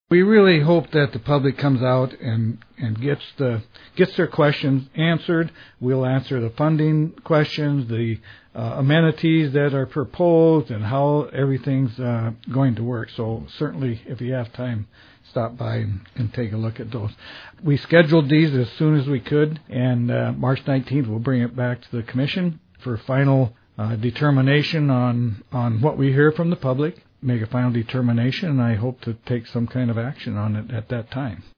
We really hope that the public comes out and gets their questions answered. We'll answer the funding questions, the amenities that are proposed, and how everything's going to work. So certainly, if you have time, stop by and take a look at those. We scheduled these as soon as we could, and March 19th we'll bring it back to the commission for final determination on what we hear from the public. Make a final determination, and I hope to take some kind of action on it at that time.